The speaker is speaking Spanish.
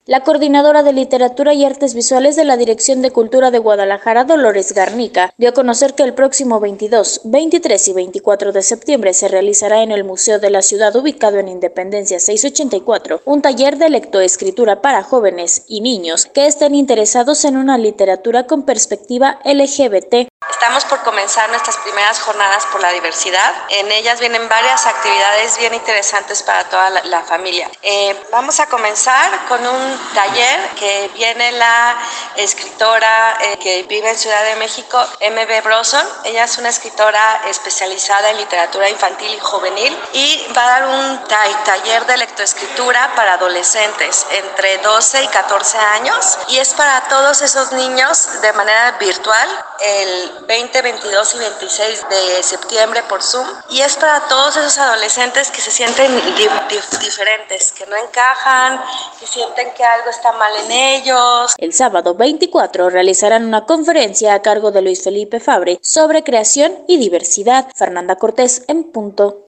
La coordinadora de Literatura y Artes Visuales de la Dirección de Cultura de Guadalajara, Dolores Garnica, dio a conocer que el próximo 22, 23 y 24 de septiembre se realizará en el Museo de la Ciudad, ubicado en Independencia 684, un taller de lectoescritura para jóvenes y niños que estén interesados en una literatura con perspectiva LGBT. Estamos por comenzar nuestras primeras jornadas por la diversidad. En ellas vienen varias actividades bien interesantes para toda la familia. Vamos a comenzar con un taller que viene la escritora que vive en Ciudad de México, M.B. Broson. Ella es una escritora especializada en literatura infantil y juvenil y va a dar un taller de lectoescritura para adolescentes entre 12 y 14 años, y es para todos esos niños de manera virtual el 20, 22 y 26 de septiembre por Zoom, y es para todos esos adolescentes que se sienten diferentes, que no encajan, que sienten que algo está mal en ellos. El sábado 24 realizarán una conferencia a cargo de Luis Felipe Fabre sobre creación y diversidad. Fernanda Cortés, en punto.